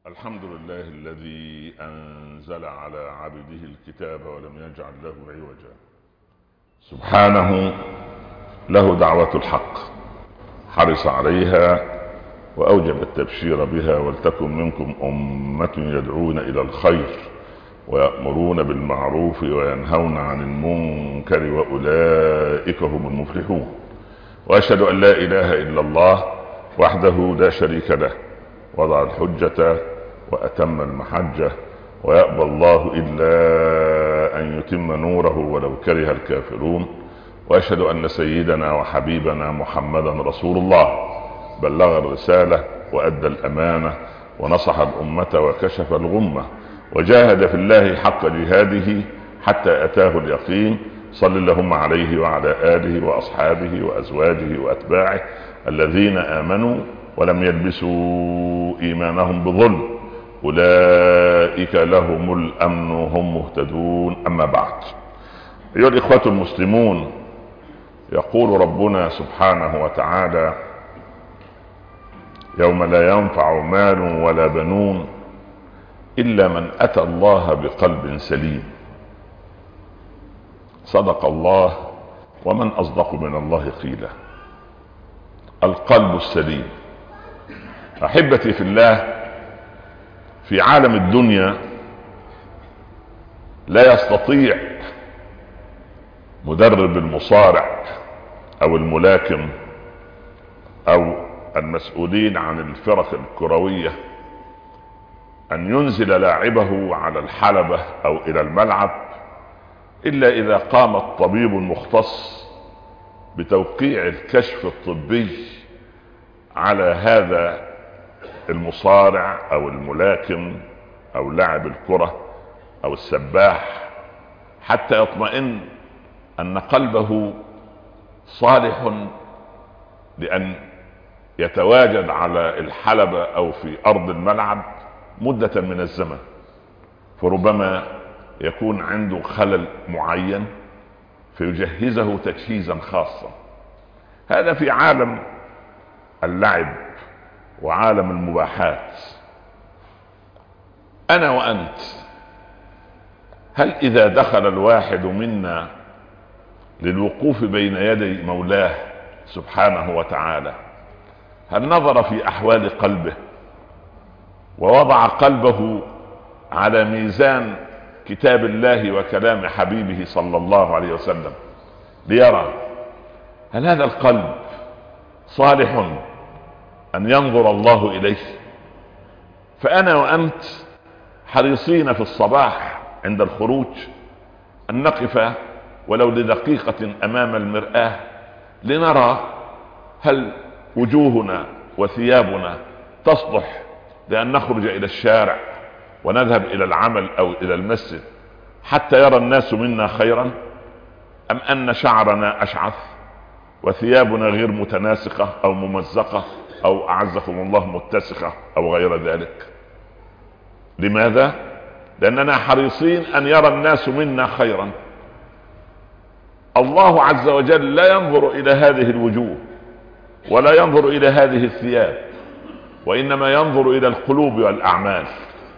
الحمد لله الذي أنزل على عبده الكتاب ولم يجعل له عوجا. سبحانه له دعوة الحق، حرص عليها وأوجب التبشير بها. ولتكن منكم أمة يدعون إلى الخير ويأمرون بالمعروف وينهون عن المنكر وأولئك هم المفلحون. وأشهد أن لا إله إلا الله وحده لا شريك له، وضع الحجة وأتم المحجة، ويأبى الله إلا أن يتم نوره ولو كره الكافرون. وأشهد أن سيدنا وحبيبنا محمدا رسول الله، بلغ الرسالة وأدى الأمانة ونصح الأمة وكشف الغمة، وجاهد في الله حق جهاده حتى أتاه اليقين. صل اللهم عليه وعلى آله وأصحابه وأزواجه وأتباعه الذين آمنوا ولم يلبسوا إيمانهم بظلم، أولئك لهم الأمن وهم مهتدون. أما بعد، أيها الإخوة المسلمون، يقول ربنا سبحانه وتعالى: يوم لا ينفع مال ولا بنون إلا من أتى الله بقلب سليم. صدق الله، ومن أصدق من الله قيلا. القلب السليم. أحبتي في الله، في عالم الدنيا لا يستطيع مدرب المصارع أو الملاكم أو المسؤولين عن الفرق الكروية أن ينزل لاعبه على الحلبة أو إلى الملعب إلا إذا قام الطبيب المختص بتوقيع الكشف الطبي على هذا المصارع أو الملاكم أو لاعب الكرة أو السباح، حتى يطمئن أن قلبه صالح لأن يتواجد على الحلبة أو في أرض الملعب مدة من الزمن. فربما يكون عنده خلل معين فيجهزه تجهيزا خاصا. هذا في عالم اللعب وعالم المباحات. أنا وأنت، هل إذا دخل الواحد منا للوقوف بين يدي مولاه سبحانه وتعالى، هل نظر في أحوال قلبه ووضع قلبه على ميزان كتاب الله وكلام حبيبه صلى الله عليه وسلم ليرى هل هذا القلب صالح أن ينظر الله إليه؟ فأنا وأنت حريصين في الصباح عند الخروج أن نقف ولو لدقيقة أمام المرآة لنرى هل وجوهنا وثيابنا تصلح لأن نخرج إلى الشارع ونذهب إلى العمل أو إلى المسجد حتى يرى الناس منا خيرا، أم أن شعرنا أشعث وثيابنا غير متناسقة أو ممزقة أو أعزكم الله متسخة أو غير ذلك؟ لماذا؟ لأننا حريصين أن يرى الناس منا خيرا. الله عز وجل لا ينظر إلى هذه الوجوه ولا ينظر إلى هذه الثياب، وإنما ينظر إلى القلوب والأعمال.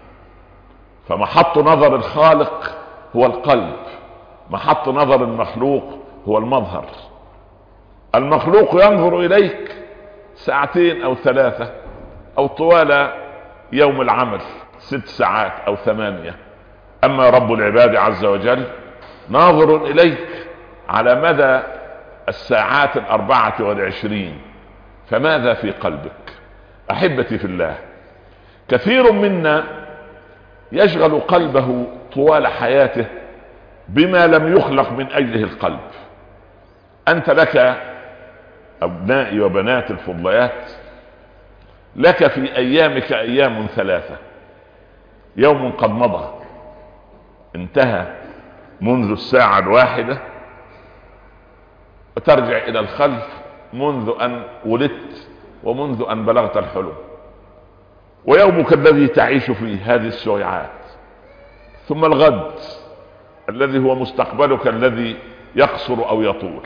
فمحط نظر الخالق هو القلب، محط نظر المخلوق هو المظهر. المخلوق ينظر إليك ساعتين أو 3 أو طوال يوم العمل 6 ساعات أو 8. أما رب العباد عز وجل ناظر إليك على مدى الساعات 24. فماذا في قلبك؟ أحبتي في الله، كثير منا يشغل قلبه طوال حياته بما لم يخلق من أجله القلب. أنت لك أبنائي وبنات الفضليات، لك في أيامك أيام 3. يوم قد مضى انتهى منذ الساعة 1، وترجع إلى الخلف منذ أن ولدت ومنذ أن بلغت الحلم. ويومك الذي تعيش فيه هذه السويعات، ثم الغد الذي هو مستقبلك الذي يقصر أو يطول.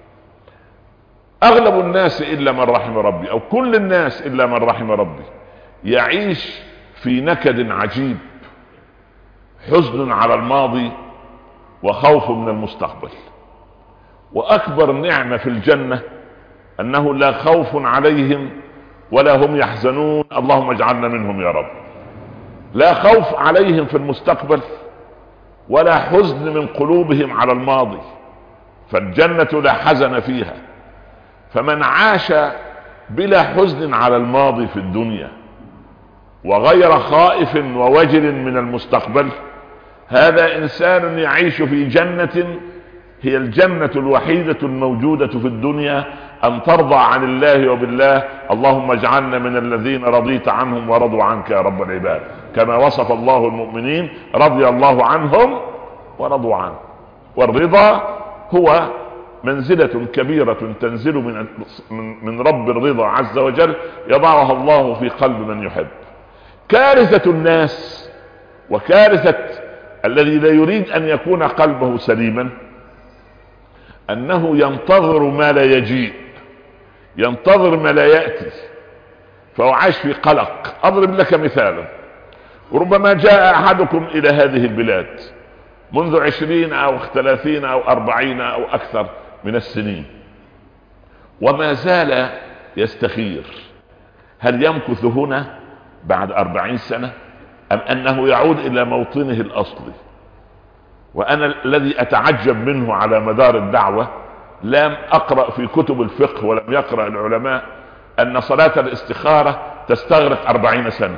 أغلب الناس إلا من رحم ربي، أو كل الناس إلا من رحم ربي، يعيش في نكد عجيب، حزن على الماضي وخوف من المستقبل. واكبر نعمة في الجنة انه لا خوف عليهم ولا هم يحزنون، اللهم اجعلنا منهم يا رب. لا خوف عليهم في المستقبل ولا حزن من قلوبهم على الماضي، فالجنة لا حزن فيها. فمن عاش بلا حزن على الماضي في الدنيا وغير خائف ووجل من المستقبل، هذا انسان يعيش في جنة هي الجنة الوحيدة الموجودة في الدنيا، ان ترضى عن الله وبالله. اللهم اجعلنا من الذين رضيت عنهم ورضوا عنك يا رب العباد، كما وصف الله المؤمنين رضي الله عنهم ورضوا عنه. والرضا هو منزلة كبيرة تنزل من رب الرضا عز وجل، يضعها الله في قلب من يحب. كارثة الناس وكارثة الذي لا يريد ان يكون قلبه سليما انه ينتظر ما لا يجيء، ينتظر ما لا يأتي، فهو عايش في قلق. اضرب لك مثالا، ربما جاء احدكم الى هذه البلاد منذ 20 او 30 او 40 او اكثر من السنين، وما زال يستخير هل يمكث هنا بعد 40 سنة ام انه يعود الى موطنه الاصلي. وانا الذي اتعجب منه على مدار الدعوة، لم اقرأ في كتب الفقه ولم يقرأ العلماء ان صلاة الاستخارة تستغرق 40 سنة.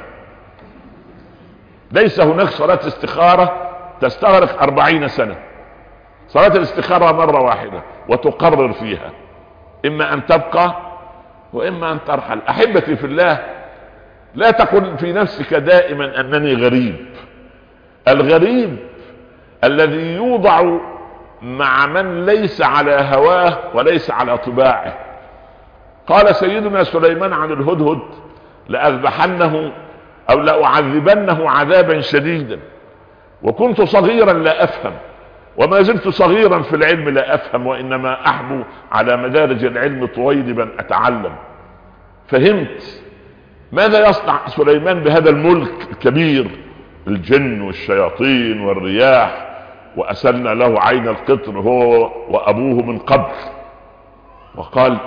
ليس هناك صلاة استخارة تستغرق 40 سنة. صلاة الاستخارة مرة واحدة وتقرر فيها، اما ان تبقى واما ان ترحل. احبتي في الله، لا تقل في نفسك دائما انني غريب. الغريب الذي يوضع مع من ليس على هواه وليس على طباعه. قال سيدنا سليمان عن الهدهد: لأذبحنه او لأعذبنه عذابا شديدا، وكنت صغيرا لا افهم، وما زلت صغيرا في العلم لا افهم، وانما احبو على مدارج العلم طويلبا اتعلم. فهمت ماذا يصنع سليمان بهذا الملك الكبير، الجن والشياطين والرياح، وأسلنا له عين القطر هو وأبوه من قبل. وقال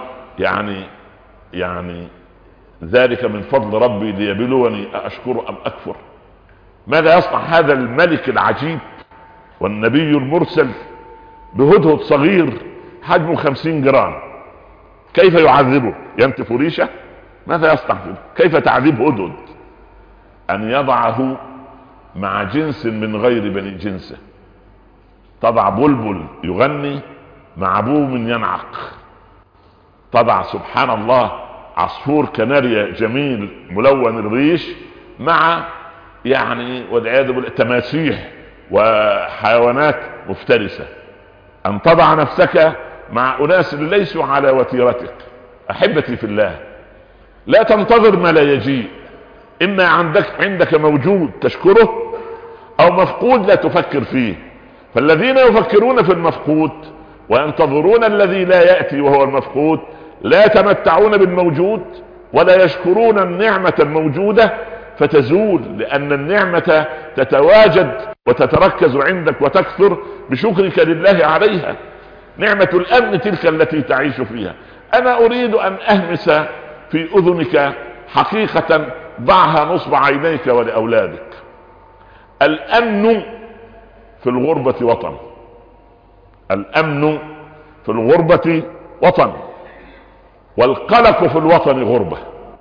يعني ذلك من فضل ربي ليبلوني أشكر أم أكفر. ماذا يصنع هذا الملك العجيب والنبي المرسل بهدهد صغير حجمه 50 جرام؟ كيف يعذبه؟ ينتف ريشه؟ ماذا يصنع فيه؟ كيف تعذيب هدهد؟ أن يضعه مع جنس من غير بني جنسه. تضع بلبل يغني مع بوم ينعق، تضع سبحان الله عصفور كناريا جميل ملون الريش مع والعياذ بالله تماسيح وحيوانات مفترسة. ان تضع نفسك مع اناس ليسوا على وتيرتك. احبتي في الله، لا تنتظر ما لا يجيء. اما عندك موجود تشكره، او مفقود لا تفكر فيه. فالذين يفكرون في المفقود وينتظرون الذي لا يأتي وهو المفقود لا يتمتعون بالموجود ولا يشكرون النعمة الموجودة فتزول، لأن النعمة تتواجد وتتركز عندك وتكثر بشكرك لله عليها. نعمة الأمن تلك التي تعيش فيها. أنا أريد أن أهمس في أذنك حقيقة ضعها نصب عينيك ولأولادك. الأمن في الغربة وطن. الأمن في الغربة وطن، والقلق في الوطن غربة.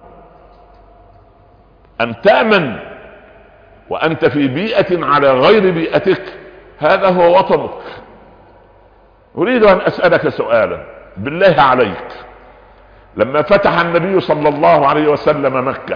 أن تأمن وأنت في بيئة على غير بيئتك، هذا هو وطنك. أريد أن أسألك سؤالا بالله عليك، لما فتح النبي صلى الله عليه وسلم مكة،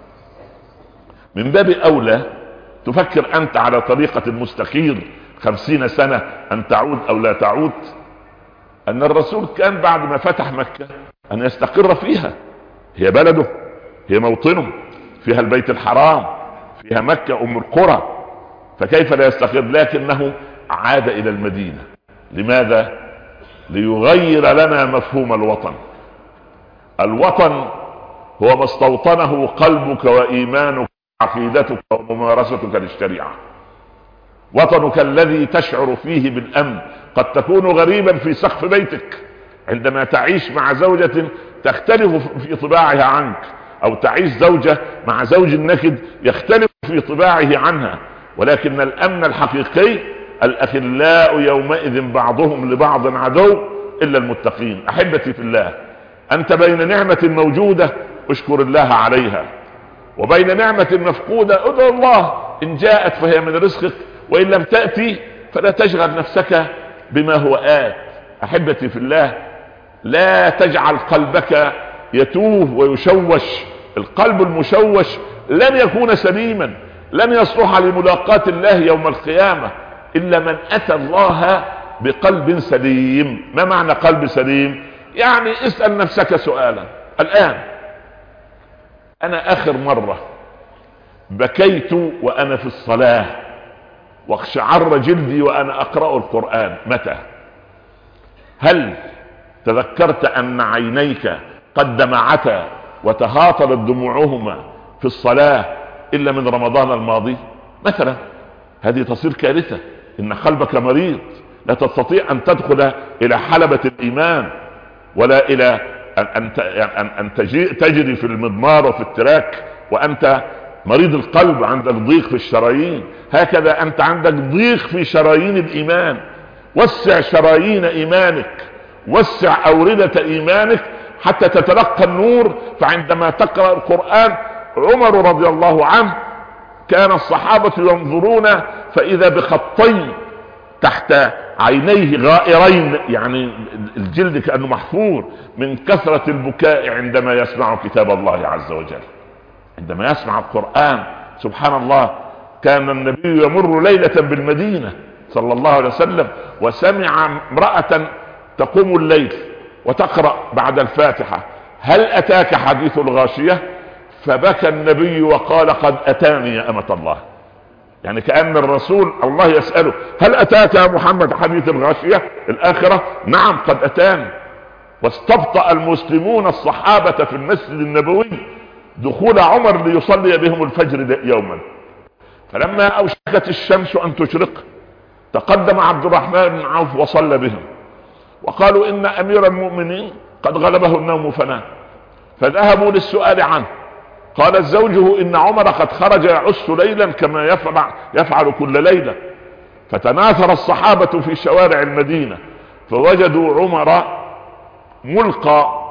من باب أولى تفكر أنت على طريقة المستخير 50 سنة أن تعود أو لا تعود؟ أن الرسول كان بعد ما فتح مكة أن يستقر فيها. هي بلده، هي موطنه، فيها البيت الحرام، فيها مكة أم القرى، فكيف لا يستقر؟ لكنه عاد إلى المدينة. لماذا؟ ليغير لنا مفهوم الوطن. الوطن هو ما استوطنه قلبك وإيمانك عقيدتك وممارستك للشريعة. وطنك الذي تشعر فيه بالأمن قد تكون غريبا في سقف بيتك، عندما تعيش مع زوجة تختلف في طباعها عنك، او تعيش زوجة مع زوج نكد يختلف في طباعه عنها. ولكن الامن الحقيقي الاخلاء يومئذ بعضهم لبعض عدو الا المتقين. احبتي في الله، انت بين نعمة موجودة اشكر الله عليها، وبين نعمة مفقودة ادعو الله، ان جاءت فهي من رزقك، وان لم تأتي فلا تشغل نفسك بما هو آت. احبتي في الله، لا تجعل قلبك يتوه ويشوش. القلب المشوش لن يكون سليما، لن يصلح لملاقاة الله يوم القيامة إلا من أتى الله بقلب سليم. ما معنى قلب سليم؟ يعني اسأل نفسك سؤالا الآن: أنا آخر مرة بكيت وأنا في الصلاة واقشعر جلدي وأنا أقرأ القرآن متى؟ هل تذكرت أن عينيك قد دمعتا وتهاطلت دموعهما في الصلاة إلا من رمضان الماضي مثلا؟ هذه تصير كارثة. إن قلبك مريض، لا تستطيع أن تدخل إلى حلبة الإيمان، ولا إلى أن تجري في المضمار وفي التراك وأنت مريض القلب، عندك ضيق في الشرايين. هكذا أنت عندك ضيق في شرايين الإيمان. وسع شرايين إيمانك، وسع أوردة إيمانك حتى تتلقى النور. فعندما تقرأ القرآن، عمر رضي الله عنه كان الصحابة ينظرون فإذا بخطين تحت عينيه غائرين، يعني الجلد كأنه محفور من كثرة البكاء عندما يسمع كتاب الله عز وجل، عندما يسمع القرآن. سبحان الله، كان النبي يمر ليلة بالمدينة صلى الله عليه وسلم وسمع امرأة تقوم الليل وتقرأ بعد الفاتحة: هل أتاك حديث الغاشية؟ فبكى النبي وقال: قد أتاني يا أمة الله. يعني كأن الرسول الله يسأله: هل أتاك يا محمد حديث الغاشية الآخرة؟ نعم قد أتاني. واستبطأ المسلمون الصحابة في المسجد النبوي دخول عمر ليصلي بهم الفجر يوما. فلما أوشكت الشمس أن تشرق تقدم عبد الرحمن بن عوف وصلى بهم، وقالوا: إن أمير المؤمنين قد غلبه النوم فنام. فذهبوا للسؤال عنه. قال زوجه: إن عمر قد خرج يعس ليلا كما يفعل كل ليلة. فتناثر الصحابة في شوارع المدينة فوجدوا عمر ملقى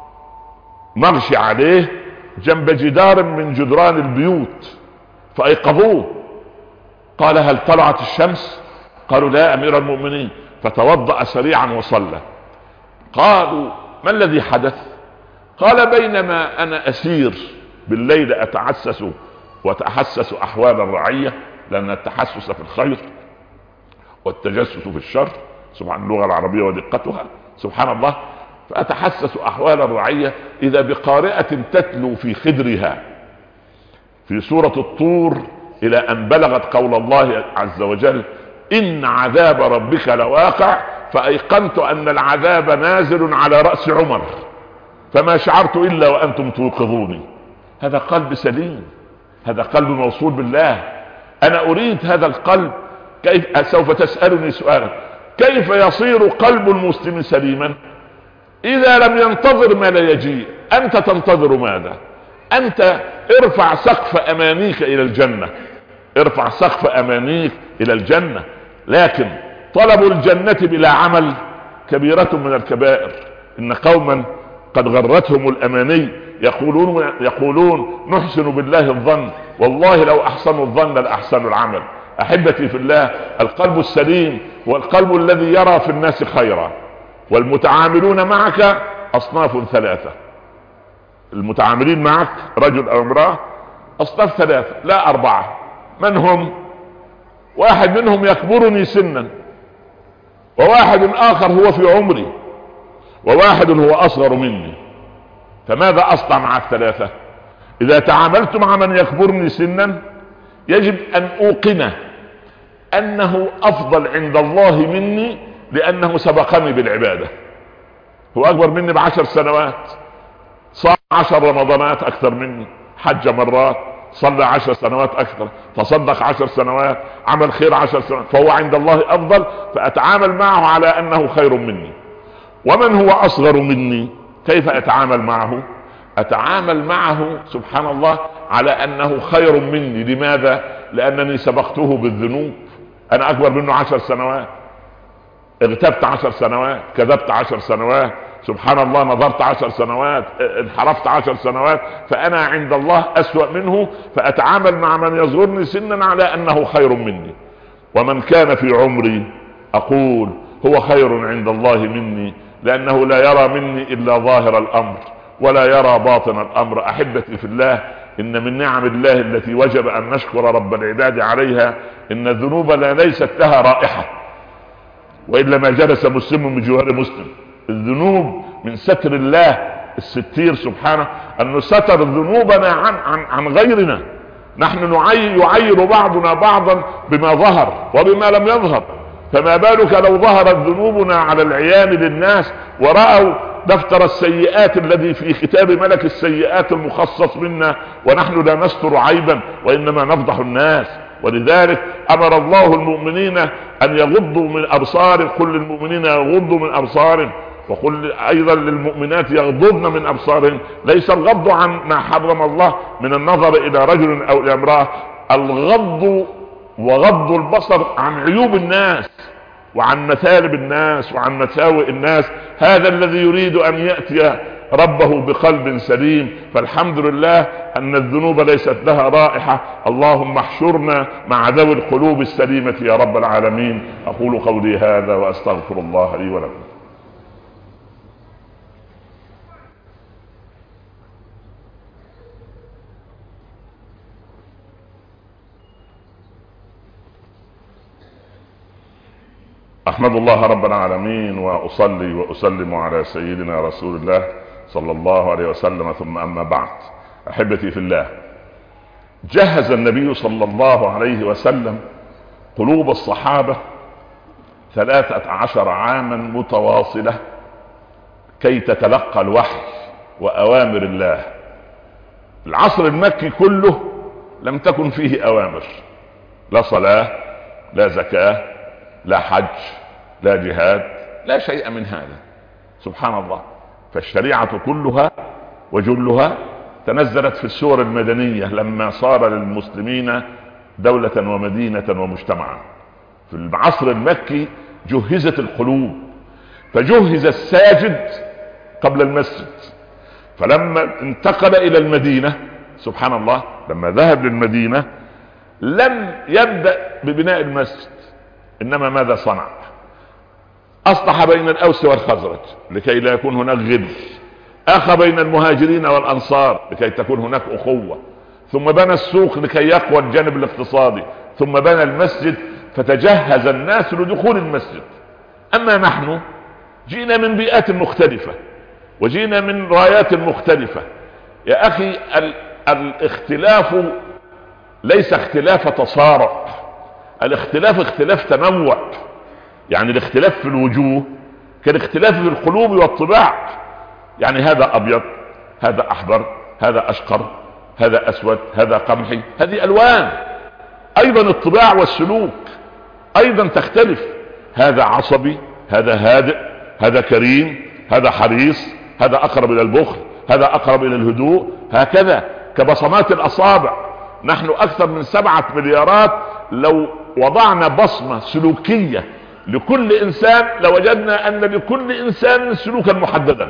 مغشي عليه جنب جدار من جدران البيوت، فأيقظوه. قال: هل طلعت الشمس؟ قالوا: لا أمير المؤمنين. فتوضأ سريعا وصلى. قالوا: ما الذي حدث؟ قال: بينما أنا أسير بالليل أتعسس وأتحسس أحوال الرعية، لأن التحسس في الخير والتجسس في الشر، سبحان اللغة العربية ودقتها، سبحان الله. فأتحسس أحوال الرعية إذا بقارئة تتلو في خدرها في سورة الطور إلى أن بلغت قول الله عز وجل: إن عذاب ربك لواقع. فأيقنت أن العذاب نازل على رأس عمر، فما شعرت إلا وأنتم توقظوني. هذا قلب سليم، هذا قلب موصول بالله. أنا أريد هذا القلب. كيف؟ سوف تسألني سؤالا: كيف يصير قلب المسلم سليما إذا لم ينتظر ما لا يجيء؟ أنت تنتظر ماذا؟ أنت ارفع سقف أمانيك إلى الجنة، ارفع سقف أمانيك إلى الجنة، لكن طلب الجنة بلا عمل كبيرة من الكبائر. إن قوما قد غرتهم الأماني يقولون نحسن بالله الظن، والله لو أحسنوا الظن لأحسنوا العمل. أحبتي في الله، القلب السليم هو القلب الذي يرى في الناس خيرا. والمتعاملون معك أصناف ثلاثة. المتعاملين معك رجل أو امرأة أصناف ثلاثة لا أربعة. من هم؟ واحد منهم يكبرني سنا، وواحد آخر هو في عمري، وواحد هو أصغر مني. فماذا أصنع مع الثلاثة؟ إذا تعاملت مع من يكبرني سنا يجب أن أوقنه أنه أفضل عند الله مني، لأنه سبقني بالعبادة. هو أكبر مني ب10 سنوات، صام 10 رمضانات أكثر مني، حج مرات، صلى 10 سنوات اكثر، تصدق 10 سنوات، عمل خير 10 سنوات، فهو عند الله افضل، فاتعامل معه على انه خير مني. ومن هو اصغر مني كيف اتعامل معه؟ اتعامل معه سبحان الله على انه خير مني. لماذا؟ لانني سبقته بالذنوب. انا اكبر منه 10 سنوات، اغتبت 10 سنوات، كذبت 10 سنوات، سبحان الله نظرت 10 سنوات، انحرفت 10 سنوات، فانا عند الله اسوأ منه، فاتعامل مع من يصغرني سنا على انه خير مني. ومن كان في عمري اقول هو خير عند الله مني، لانه لا يرى مني الا ظاهر الامر ولا يرى باطن الامر. احبتي في الله، ان من نعم الله التي وجب ان نشكر رب العباد عليها ان الذنوب ليست لها رائحة، والا ما جلس مسلم من جوار مسلم. الذنوب من ستر الله الستير سبحانه، انه ستر ذنوبنا عن غيرنا. نحن يعير بعضنا بعضا بما ظهر وبما لم يظهر، فما بالك لو ظهرت ذنوبنا على العيان للناس ورأوا دفتر السيئات الذي في كتاب ملك السيئات المخصص منا، ونحن لا نستر عيبا وانما نفضح الناس. ولذلك امر الله المؤمنين ان يغضوا من ابصارهم، قل للمؤمنين يغضوا من ابصارهم، وقل ايضا للمؤمنات يغضضن من ابصارهن. ليس الغض عن ما حرم الله من النظر الى رجل او الى امرأة، الغض وغض البصر عن عيوب الناس وعن مثالب الناس وعن مساوئ الناس. هذا الذي يريد ان يأتي ربه بقلب سليم. فالحمد لله ان الذنوب ليست لها رائحة. اللهم احشرنا مع ذوي القلوب السليمة يا رب العالمين. اقول قولي هذا واستغفر الله لي ولكم. احمد الله رب العالمين واصلي واسلم على سيدنا رسول الله صلى الله عليه وسلم، ثم اما بعد. احبتي في الله، جهز النبي صلى الله عليه وسلم قلوب الصحابة 13 عاما متواصلة كي تتلقى الوحي واوامر الله. العصر المكي كله لم تكن فيه اوامر، لا صلاة، لا زكاة، لا حج، لا جهاد، لا شيء من هذا. سبحان الله. فالشريعة كلها وجلها تنزلت في السور المدنية لما صار للمسلمين دولة ومدينة ومجتمعا. في العصر المكي جهزت القلوب، فجهز الساجد قبل المسجد. فلما انتقل الى المدينة سبحان الله، لما ذهب للمدينة لم يبدأ ببناء المسجد، انما ماذا صنع؟ اصلح بين الاوس والخزرج لكي لا يكون هناك غل، اخى بين المهاجرين والانصار لكي تكون هناك اخوة، ثم بنى السوق لكي يقوى الجانب الاقتصادي، ثم بنى المسجد، فتجهز الناس لدخول المسجد. اما نحن جئنا من بيئات مختلفة وجئنا من رايات مختلفة. يا اخي الاختلاف ليس اختلاف تصارع، الاختلاف اختلاف تنوع. يعني الاختلاف في الوجوه كالاختلاف في القلوب والطباع. يعني هذا ابيض، هذا احمر، هذا اشقر، هذا اسود، هذا قمحي، هذه الوان. ايضا الطباع والسلوك ايضا تختلف. هذا عصبي، هذا هادئ، هذا كريم، هذا حريص، هذا اقرب الى البخل، هذا اقرب الى الهدوء. هكذا كبصمات الاصابع. نحن اكثر من 7 مليارات، لو وضعنا بصمة سلوكية لكل انسان لوجدنا ان لكل انسان سلوكا محددا.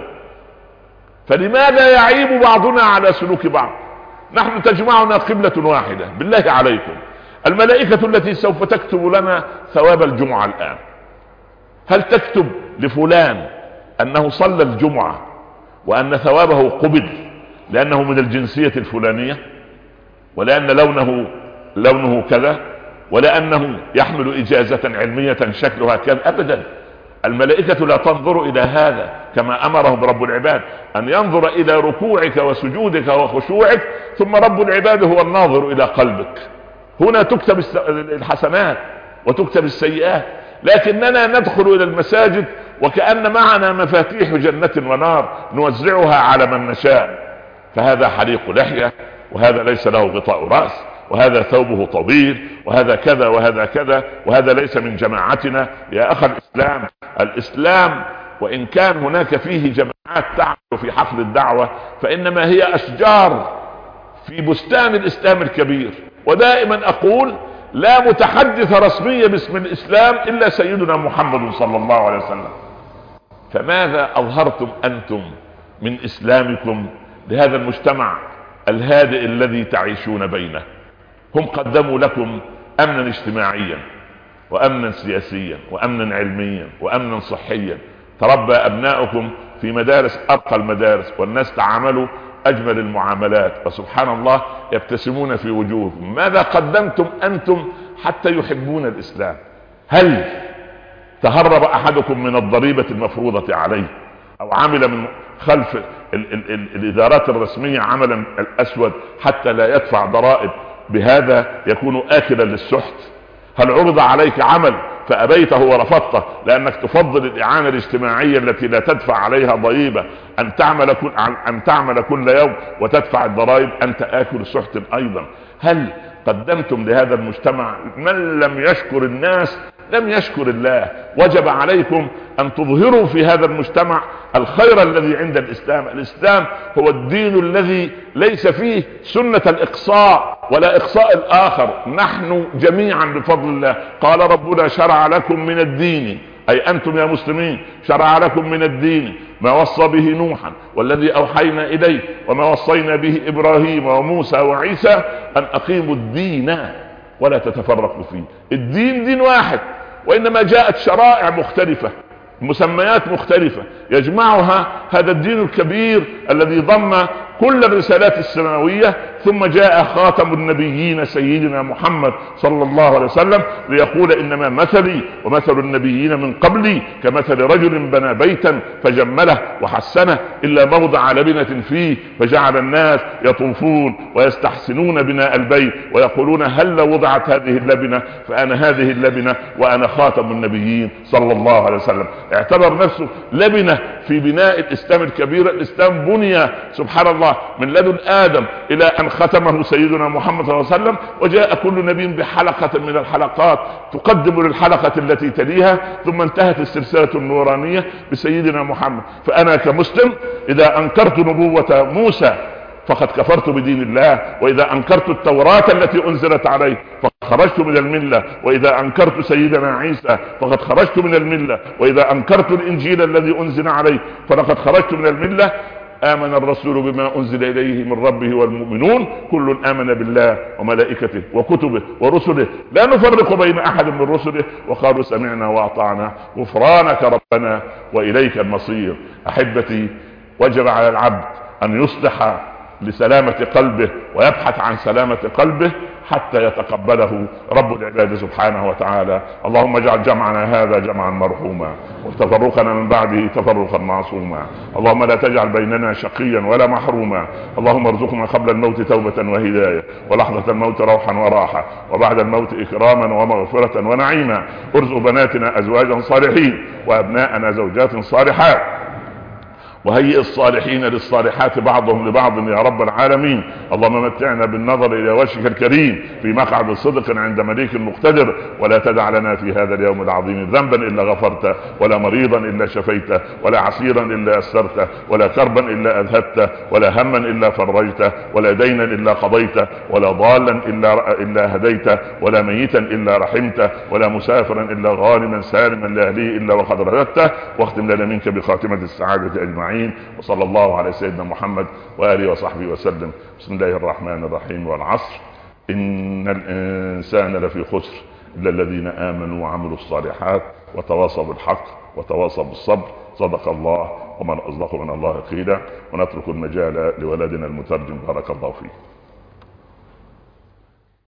فلماذا يعيب بعضنا على سلوك بعض؟ نحن تجمعنا قبلة واحدة. بالله عليكم، الملائكة التي سوف تكتب لنا ثواب الجمعة الآن، هل تكتب لفلان أنه صلى الجمعة وأن ثوابه قبل لأنه من الجنسية الفلانية، ولأن لونه كذا، ولأنه يحمل إجازة علمية شكلها كذا؟ أبدا. الملائكة لا تنظر إلى هذا، كما أمرهم رب العباد أن ينظر إلى ركوعك وسجودك وخشوعك، ثم رب العباد هو الناظر إلى قلبك. هنا تكتب الحسنات وتكتب السيئات، لكننا ندخل إلى المساجد وكأن معنا مفاتيح جنة ونار نوزعها على من نشاء. فهذا حليق لحية، وهذا ليس له غطاء رأس، وهذا ثوبه طويل، وهذا كذا وهذا كذا، وهذا ليس من جماعتنا. يا أخي الإسلام وإن كان هناك فيه جماعات تعمل في حقل الدعوة، فإنما هي أشجار في بستان الإسلام الكبير. ودائما أقول لا متحدث رسمي باسم الإسلام إلا سيدنا محمد صلى الله عليه وسلم. فماذا أظهرتم أنتم من إسلامكم لهذا المجتمع الهادئ الذي تعيشون بينه؟ هم قدموا لكم أمنا اجتماعيا، وأمنا سياسيا، وأمنا علميا، وأمنا صحيا. تربى أبناؤكم في مدارس أرقى المدارس، والناس تعاملوا أجمل المعاملات، وسبحان الله يبتسمون في وجوهكم. ماذا قدمتم أنتم حتى يحبون الإسلام؟ هل تهرب أحدكم من الضريبة المفروضة عليه، أو عمل من خلف الإدارات الرسمية عملا الأسود حتى لا يدفع ضرائب، بهذا يكون آكلا للسحت؟ هل عرض عليك عمل فأبيته ورفضته لأنك تفضل الإعانة الاجتماعية التي لا تدفع عليها ضريبة أن تعمل كل يوم وتدفع الضرائب؟ أنت آكل سحت أيضا. هل قدمتم لهذا المجتمع؟ من لم يشكر الناس لم يشكر الله. وجب عليكم أن تظهروا في هذا المجتمع الخير الذي عند الإسلام. الإسلام هو الدين الذي ليس فيه سنة الإقصاء ولا إقصاء الآخر. نحن جميعا بفضل الله قال ربنا شرع لكم من الدين، أي أنتم يا مسلمين شرع لكم من الدين ما وصى به نوحا والذي أوحينا إليه وما وصينا به إبراهيم وموسى وعيسى أن أقيموا الدين ولا تتفرقوا فيه. الدين دين واحد، وإنما جاءت شرائع مختلفة، مسميات مختلفة يجمعها هذا الدين الكبير الذي ضم كل الرسالات السماوية. ثم جاء خاتم النبيين سيدنا محمد صلى الله عليه وسلم ليقول إنما مثلي ومثل النبيين من قبلي كمثل رجل بنى بيتا فجمله وحسنه إلا موضع لبنة فيه فجعل الناس يطوفون ويستحسنون بناء البيت ويقولون هل وضعت هذه اللبنة؟ فأنا هذه اللبنة وأنا خاتم النبيين صلى الله عليه وسلم. اعتبر نفسه لبنة في بناء الإسلام الكبير. الإسلام بني سبحان الله من لدن آدم إلى أن ختمه سيدنا محمد صلى الله عليه وسلم، وجاء كل نبي بحلقة من الحلقات تقدم للحلقة التي تليها، ثم انتهت السلسلة النورانية بسيدنا محمد. فأنا كمسلم إذا أنكرت نبوة موسى فقد كفرت بدين الله، وإذا أنكرت التوراة التي أنزلت عليه فقد خرجت من الملة، وإذا أنكرت سيدنا عيسى فقد خرجت من الملة، وإذا أنكرت الإنجيل الذي أنزل عليه فلقد خرجت من الملة. آمن الرسول بما أنزل إليه من ربه والمؤمنون كل آمن بالله وملائكته وكتبه ورسله لا نفرق بين أحد من رسله وقالوا سمعنا وأطعنا غفرانك ربنا وإليك المصير. أحبتي، وجب على العبد أن يصلح لسلامة قلبه ويبحث عن سلامة قلبه حتى يتقبله رب العباد سبحانه وتعالى. اللهم اجعل جمعنا هذا جمعا مرحوما وتفرقنا من بعده تفرقا معصوما. اللهم لا تجعل بيننا شقيا ولا محروما. اللهم ارزقنا قبل الموت توبة وهداية، ولحظة الموت روحا وراحة، وبعد الموت إكراما ومغفرة ونعيما. ارزق بناتنا أزواجا صالحين، وأبناءنا زوجات صالحات، وهيئ الصالحين للصالحات بعضهم لبعض يا رب العالمين. اللهم متعنا بالنظر إلى وجهك الكريم في مقعد صدق عند مليك مقتدر، ولا تدع لنا في هذا اليوم العظيم ذنبا إلا غفرته، ولا مريضا إلا شفيته، ولا عسيرا إلا يسرته، ولا كربا إلا أذهبته، ولا هما إلا فرجته، ولا دينا إلا قضيته، ولا ضالا إلا هديته، ولا ميتا إلا رحمته، ولا مسافرا إلا غانما سالما لأهله إلا وقد رددته. واختم لنا منك بخاتمة السعادة أجمعين. وصلى الله على سيدنا محمد وآله وصحبه وسلم. بسم الله الرحمن الرحيم. والعصر إن الإنسان لفي خسر إلا الذين آمنوا وعملوا الصالحات وتواصوا بالحق وتواصوا بالصبر. صدق الله، ومن أصدق من الله قيلا. ونترك المجال لولدنا المترجم بارك الله فيه.